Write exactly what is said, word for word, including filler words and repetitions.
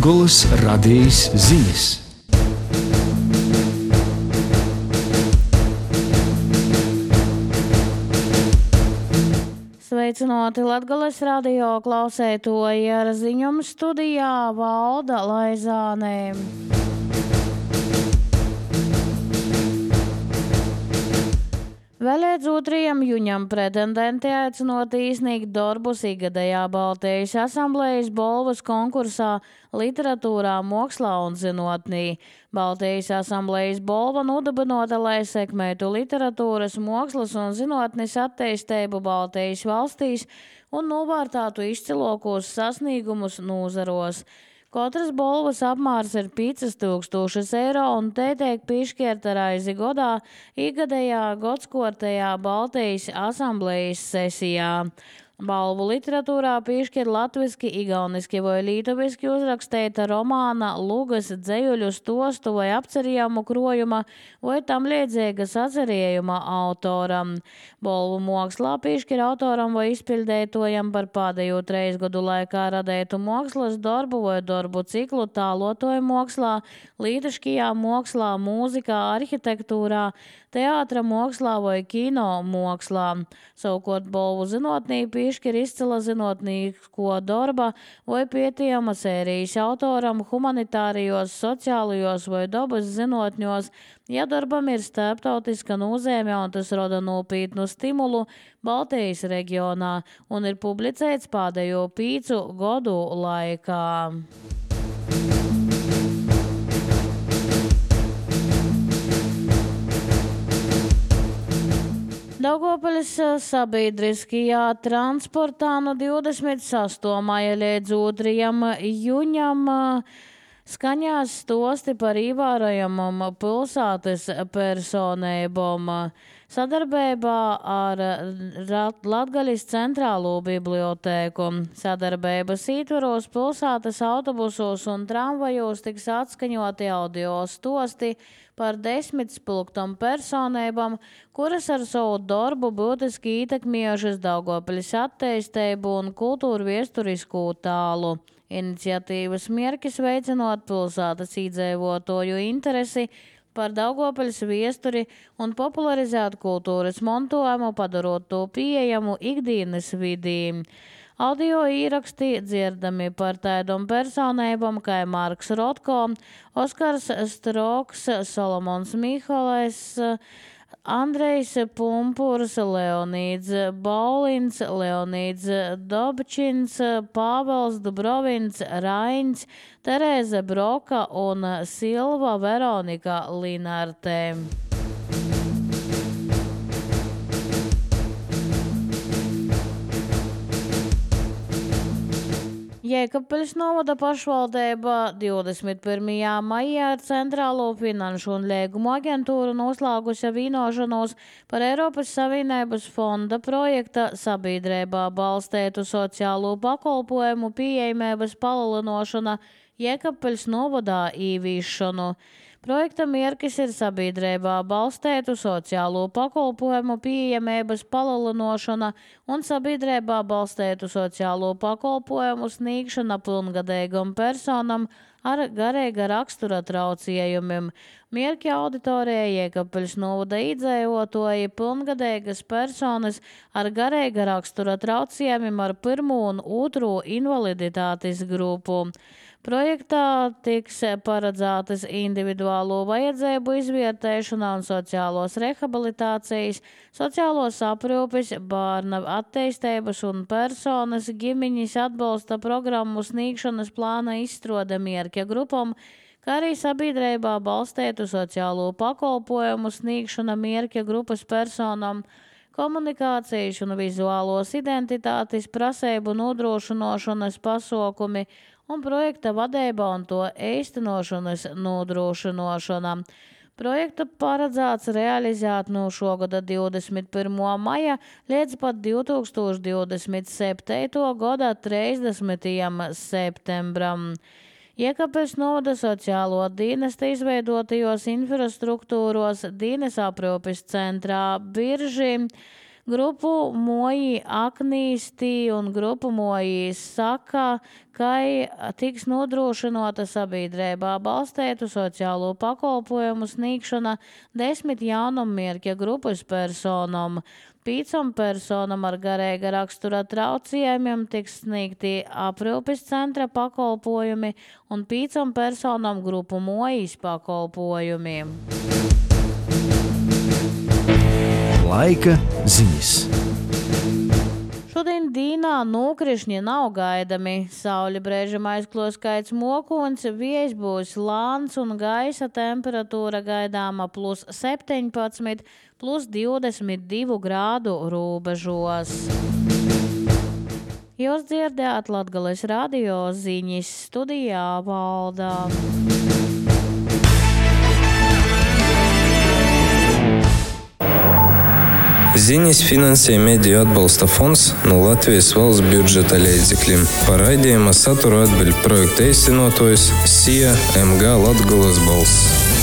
Latgolas radijas ziņas. Sveicināti Latgolas radio klausētoji, ar ziņumu studijā Valda Laizāne. Vēlēdz otrajam juņam pretendenti aicinot īsnīgi darbus ikgadējā Baltijas asamblējas balvas konkursā literatūrā, mokslā un zinotnī. Baltijas asamblējas balva nodibinota, lai sekmētu literatūras, mokslas un zinotnes attīstību Baltijas valstīs un novērtātu izcilākos sasniegumus nozaros. Katras balvas apmērs ir piecas tūkstošas eiro un te tiek piešķirta raizi godā ikgadējā godskortajā Baltijas asamblējas sesijā. Balvu literatūrā piešķir latviski, igauniski vai lītuviski uzrakstīta romāna, lugas, dzejuļu, stostu vai apcerījumu krojuma vai tam līdzīgas atcerījuma autoram. Balvu mokslā piešķir autoram vai izpildētojam par pēdējo treis gadu laikā radētu mokslas darbu vai darbu ciklu tālotoju mokslā, lītiškajā mokslā, mūzikā, arhitektūrā, teātra mokslā vai kino mokslā. Savukārt balvu zinotnī piešķir izcila zinotnīgo darba vai pētījuma sērijas autoram humanitārijos, sociālajos vai dabas zinotņos, ja darbam ir starptautiska nozīme un tas rada nopietnu stimulu Baltijas reģionā un ir publicēts pēdējo pīcu gadu laikā. Daugavpils sabiedriskajā transportā no divdesmit sastā maija līdz otrajam juņam skaņās stosti par ievērojamām pilsētas personībām. Sadarbībā ar Latgalis centrālo bibliotēku. Sadarbības ietvaros pilsētas autobusos un tramvajos tiks atskaņoti audio stosti par desmit spilgtam personībām, kuras ar savu darbu būtiski ietekmējušas Daugavpils attīstību un kultūru vēsturisku tālu. Iniciatīvas mērķis veicinot pilsētas iedzīvotāju interesi par Daugavpils vēsturi un popularizēt kultūras mantojumu, padarot to pieejamu ikdienas vidī. Audio īraksti dzirdami par tādām personībām kā Marks Rotko, Oskars Stroks, Solomons Mihalais, Andrejs Pumpurs, Leonīds Baulins, Leonīds Dobčins, Pāvels Dubrovins, Rains, Terēze Broka un Silva Veronika Linarte. Jēkabpils novada pašvaldība divdesmit pirmajā maijā ar Centrālo finanšu un līgumu aģentūru noslēgusi vienošanos par Eiropas Savienības fonda projekta sabiedrībā balstētu sociālo pakalpojumu pieejamības palielināšana Jēkabpils novadā īvīšanu. Projekta mērķis ir sabiedrībā balstētu sociālo pakalpojumu pieejamības palielināšana un sabiedrībā balstētu sociālo pakalpojumu sniegšana pilngadīgam personam ar garīga rakstura traucējumiem. Mērķa auditorija Jēkabpils novada iedzīvotāji pilngadīgas personas ar garīga rakstura traucējumiem ar pirmo un otro invaliditātes grupu. Projektā tiks paredzētas individuālo vajadzību izvērtēšana un sociālos rehabilitācijas, sociālos aprūpes, bērna attīstības un personas ģimeņas atbalsta programmu sniegšanas plāna izstrāde mērķa grupām, kā arī sabiedrībā balstētu sociālo pakalpojumu sniegšana mērķa grupas personām, komunikācijas un vizuālos identitātes prasību nodrošināšanas pasākumi un projekta vadība un to īstenošanas nodrošināšana. Projektu paredzēts realizēt no šogada divdesmit pirmā maija līdz pat divi tūkstoši divdesmit septītā gada trīsdesmitajam septembram. Jēkabpils novada sociālo dienestu izveidotajos infrastruktūros dienas aprūpes centrā Birži, Grupu moji aknīsti un grupu moji saka, ka tiks nodrošinota sabiedrībā balstētu sociālo pakalpojumu sniegšana desmit jaunummirkļa grupas personam. Pīcam personam ar garīga rakstura traucējumiem tiks sniegti aprūpes centra pakalpojumi un pīcam personam grupu mojas pakalpojumi. Laika ziņas. Šodien dīnā nokrišņi nav gaidami. Saule brēžam aizklos kaits mokuns, viejs būs lāns un gaisa temperatūra gaidāma plus septiņpadsmit, plus divdesmit divu grādu robežos. Jūs dzirdējāt Latgales radio ziņas, studijā Valdā. Ziņas finansē Mediju atbalsta fonds no Latvijas valsts budžeta līdzekļiem. Par raidījuma saturu atbild projekta īstenotājs S I A M G Latgales balss.